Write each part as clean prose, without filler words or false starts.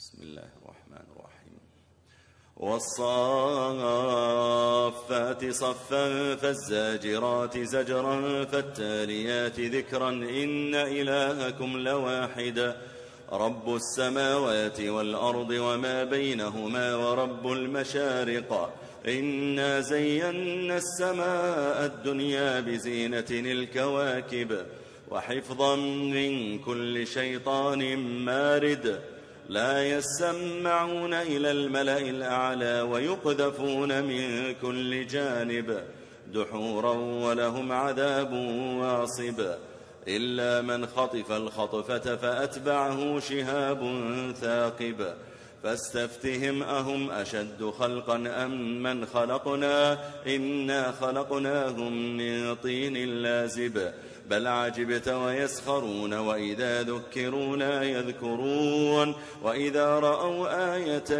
بسم الله الرحمن الرحيم. والصافات صفا فالزاجرات زجرا فالتاليات ذكرا إن إلهكم لواحد رب السماوات والأرض وما بينهما ورب المشارق إنا زينا السماء الدنيا بزينة الكواكب وحفظا من كل شيطان مارد لا يسمعون إلى الملأ الأعلى ويقذفون من كل جانب دحورا ولهم عذاب واصب إلا من خطف الخطفة فأتبعه شهاب ثاقب فاستفتهم أهم أشد خلقا أم من خلقنا إنا خلقناهم من طين لازب بل عجبت ويسخرون وإذا ذكروا لا يذكرون وإذا رأوا آية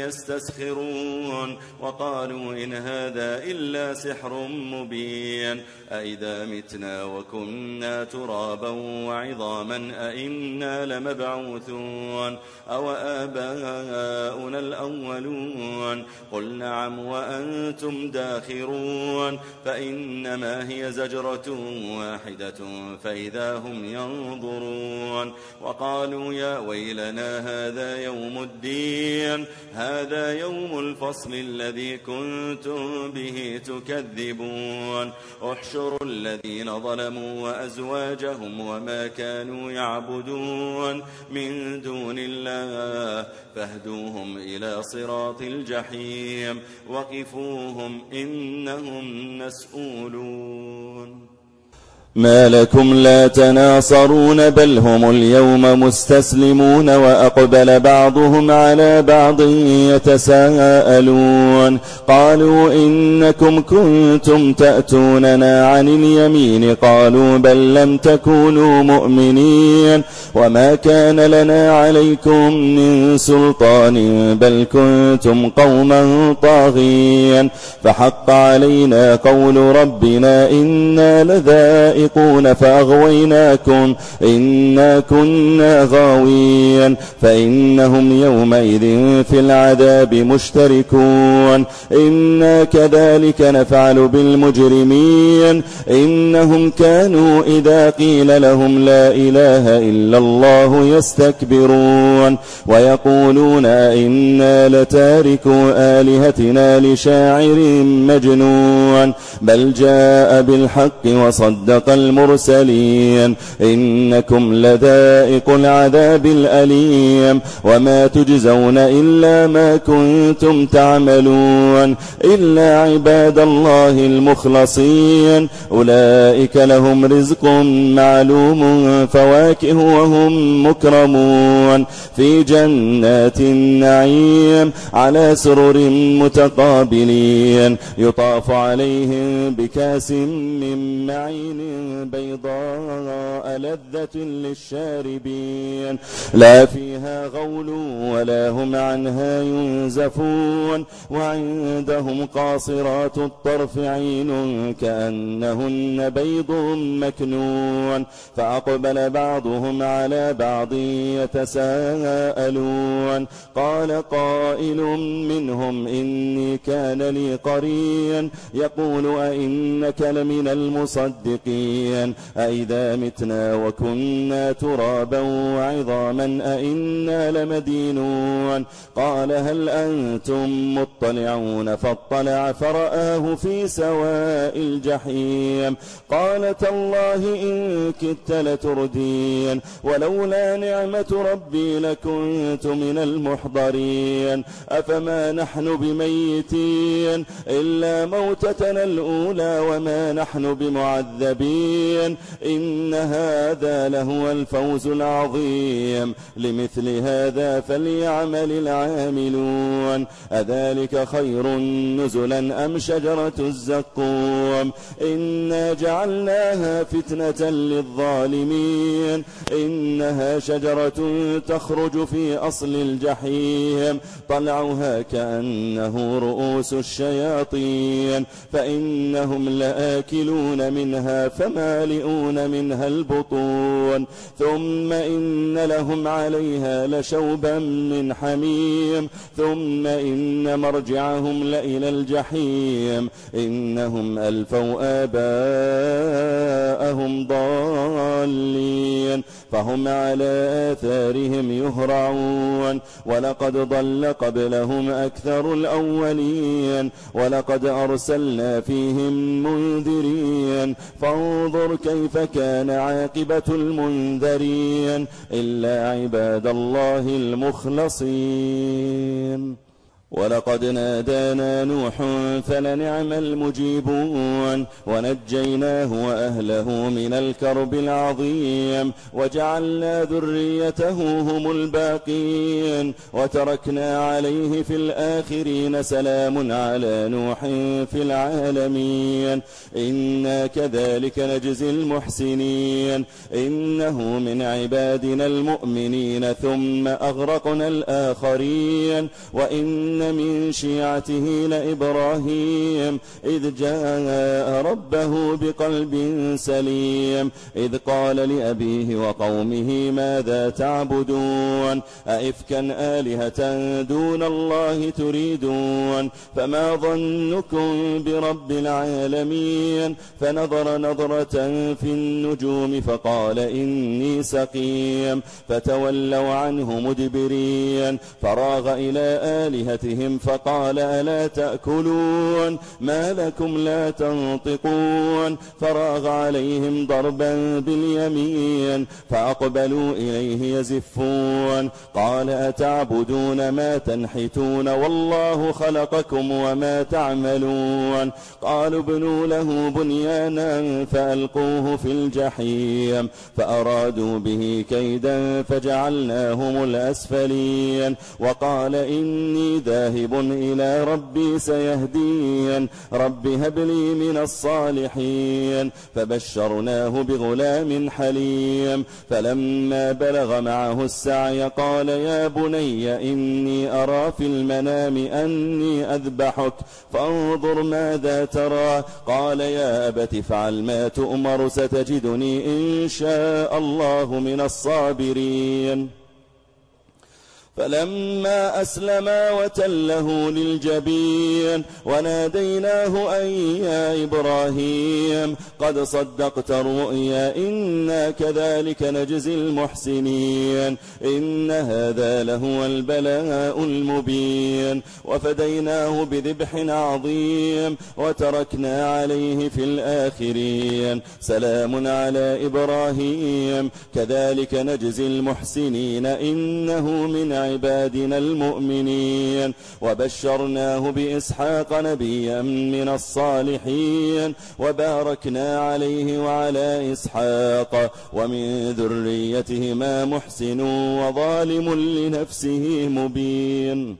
يستسخرون وقالوا إن هذا إلا سحر مبين أئذا متنا وكنا ترابا وعظاما أئنا لمبعوثون أو آباؤنا الأولون قل نعم وأنتم داخرون فإنما هي زجرة واحدة فإذا هم ينظرون وقالوا يا ويلنا هذا يوم الدين هذا يوم الفصل الذي كنتم به تكذبون احشروا الذين ظلموا وأزواجهم وما كانوا يعبدون من دون الله فاهدوهم إلى صراط الجحيم وقفوهم إنهم مسؤولون ما لكم لا تناصرون بل هم اليوم مستسلمون وأقبل بعضهم على بعض يتساءلون قالوا إنكم كنتم تأتوننا عن اليمين قالوا بل لم تكونوا مؤمنين وما كان لنا عليكم من سلطان بل كنتم قوما طاغين فحق علينا قول ربنا إنا لذائقون فأغويناكم إنا كنا غاوين فإنهم يومئذ في العذاب مشتركون إنا كذلك نفعل بالمجرمين إنهم كانوا إذا قيل لهم لا إله إلا الله يستكبرون ويقولون إنا لتاركو آلهتنا لشاعر مجنون بل جاء بالحق وصدق المرسلين إنكم لذائق العذاب الأليم وما تجزون إلا ما كنتم تعملون إلا عباد الله المخلصين أولئك لهم رزق معلوم فواكه وهم مكرمون في جنات النعيم على سرر متقابلين يطاف عليهم بكاس من معين بيضاء لذة للشاربين لا فيها غول ولا هم عنها ينزفون وعندهم قاصرات الطرف عين كأنهن بيض مكنون فأقبل بعضهم على بعض يتساءلون قال قائل منهم إني كان لي قرين يقول أئنك لمن المصدقين أئذا متنا وكنا ترابا وعظاما أئنا لمدينون قال هل أنتم مطلعون فاطلع فرآه في سواء الجحيم قال تالله إن كدت لتردين ولولا نعمة ربي لكنت من المحضرين أفما نحن بميتين إلا موتتنا الأولى وما نحن بمعذبين إن هذا لهو الفوز العظيم لمثل هذا فليعمل العاملون أذلك خير نزلا أم شجرة الزقوم إنا جعلناها فتنة للظالمين إنها شجرة تخرج في أصل الجحيم طلعها كأنه رؤوس الشياطين فإنهم لآكلون منها فمالئون منها البطون ثم إن لهم عليها لشوبا شوبا من حميم ثم إن مرجعهم لإلى الجحيم إنهم ألفوا آباءهم ضالين فهم على آثارهم يهرعون ولقد ضل قبلهم أكثر الأولين ولقد أرسلنا فيهم منذرين فانظر كيف كان عاقبة المنذرين إلا عباد الله المخلصين. ولقد نادانا نوح فلنعم المجيبون ونجيناه وأهله من الكرب العظيم وجعلنا ذريته هم الباقين وتركنا عليه في الآخرين سلام على نوح في العالمين إنا كذلك نجزي المحسنين إنه من عبادنا المؤمنين ثم أغرقنا الآخرين وإن من شيعته لإبراهيم إذ جاء ربه بقلب سليم إذ قال لأبيه وقومه ماذا تعبدون أئفكا آلهة دون الله تريدون فما ظنكم برب العالمين فنظر نظرة في النجوم فقال إني سقيم فتولوا عنه مدبرين فراغ إلى آلهتهم فقال ألا تأكلون ما لكم لا تنطقون فراغ عليهم ضربا باليمين فأقبلوا إليه يزفون قال أتعبدون ما تنحتون والله خلقكم وما تعملون قالوا ابنوا له بنيانا فألقوه في الجحيم فأرادوا به كيدا فجعلناهم الأسفلين وقال إني ذاهب إلى ربي سيهدين رب هب لي من الصالحين فبشرناه بغلام حليم فلما بلغ معه السعي قال يا بني إني أرى في المنام أني أذبحك فانظر ماذا ترى قال يا أبت افعل ما تؤمر ستجدني إن شاء الله من الصابرين فلما أسلما وتله للجبين وناديناه أن يا إبراهيم قد صدقت الرؤيا إنا كذلك نجزي المحسنين إن هذا لهو البلاء المبين وفديناه بذبح عظيم وتركنا عليه في الآخرين سلام على إبراهيم كذلك نجزي المحسنين إنه من عبادنا المؤمنين وبشرناه بإسحاق نبيا من الصالحين وباركنا عليه وعلى إسحاق ومن ذريتهما محسن وظالم لنفسه مبين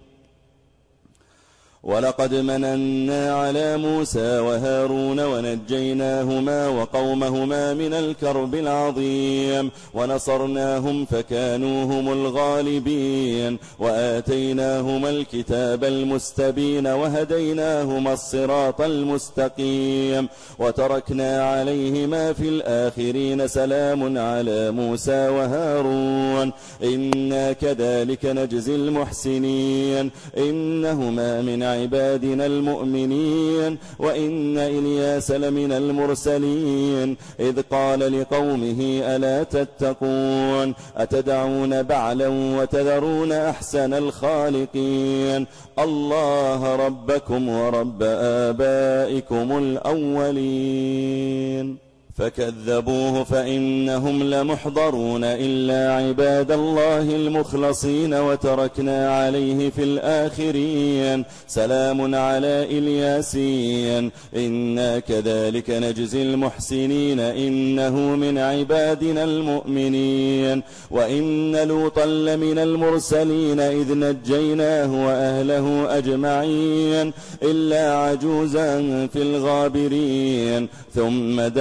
ولقد مننا على موسى وهارون ونجيناهما وقومهما من الكرب العظيم ونصرناهم فكانوا هم الغالبين وآتيناهما الكتاب المستبين وهديناهما الصراط المستقيم وتركنا عليهما في الآخرين سلام على موسى وهارون إنا كذلك نجزي المحسنين إنهما من عبادنا المؤمنين وإن إلياس لمن المرسلين إذ قال لقومه ألا تتقون أتدعون بعلا وتذرون أحسن الخالقين الله ربكم ورب آبائكم الأولين فكذبوه فإنهم لمحضرون إلا عباد الله المخلصين وتركنا عليه في الآخرين سلام على إلياسين إنا كذلك نجزي المحسنين إنه من عبادنا المؤمنين وإن لوطا لمن المرسلين إذ نجيناه وأهله أجمعين إلا عجوزا في الغابرين ثم دمرنا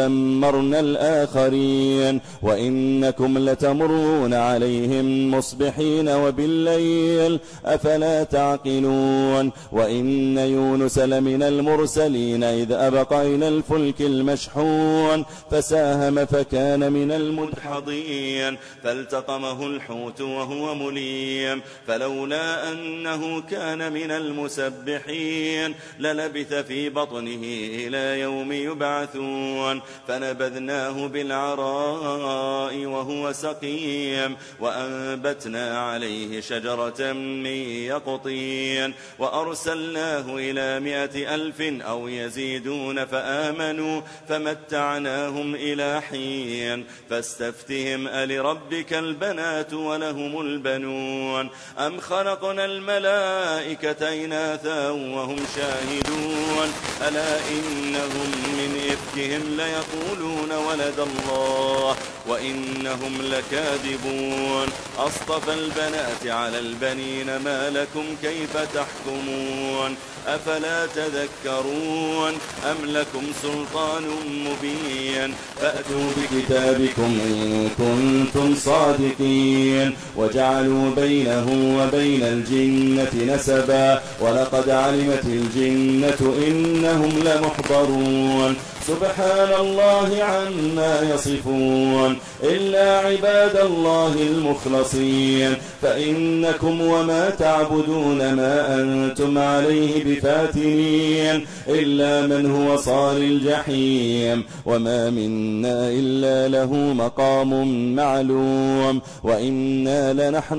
ودمرنا الآخرين وإنكم لتمرون عليهم مصبحين وبالليل أفلا تعقلون وإن يونس لمن المرسلين إذ أبق إلى الفلك المشحون فساهم فكان من المدحضين فالتقمه الحوت وهو مليم فلولا أنه كان من المسبحين للبث في بطنه إلى يوم يبعثون فنبذناه بالعراء وهو سقيم وأنبتنا عليه شجرة من يقطين وأرسلناه إلى 100,000 أو يزيدون فآمنوا فمتعناهم إلى حين فاستفتهم ألربك البنات ولهم البنون أم خلقنا الملائكة إناثا وهم شاهدون ألا إنهم من إفكهم ليقولون ولد الله وإنهم لكاذبون أصطفى البنات على البنين ما لكم كيف تحكمون أفلا تذكرون أم لكم سلطان مبين فأتوا بكتابكم إن كنتم صادقين وجعلوا بينه وبين الجنة نسبا ولقد علمت الجنة إنهم لمحضرون سبحان الله عما يصفون إلا عباد الله المخلصين فإنكم وما تعبدون ما أنتم عليه بفاتنين إلا من هو صال الجحيم وما منا إلا له مقام معلوم وإنا لنحن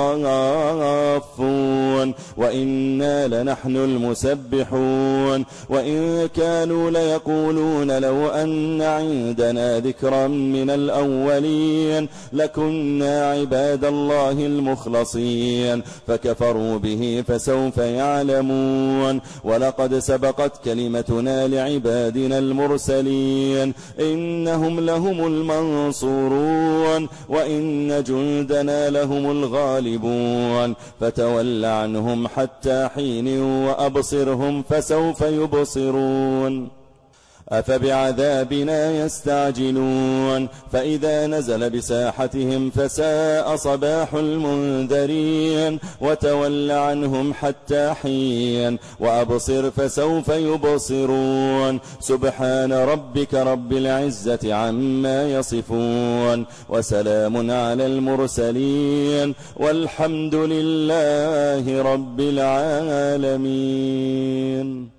الصافون وإنا لنحن المسبحون وإن كانوا ليقولون لو أن عندنا ذكرا من الأولين لكنا عباد الله المخلصين فكفروا به فسوف يعلمون ولقد سبقت كلمتنا لعبادنا المرسلين إنهم لهم المنصورون وإن جندنا لهم الغالبون فتول عنهم حتى حين وأبصرهم فسوف يبصرون أفبعذابنا يستعجلون فإذا نزل بساحتهم فساء صباح المنذرين وتول عنهم حتى حين وأبصر فسوف يبصرون سبحان ربك رب العزة عما يصفون وسلام على المرسلين والحمد لله رب العالمين.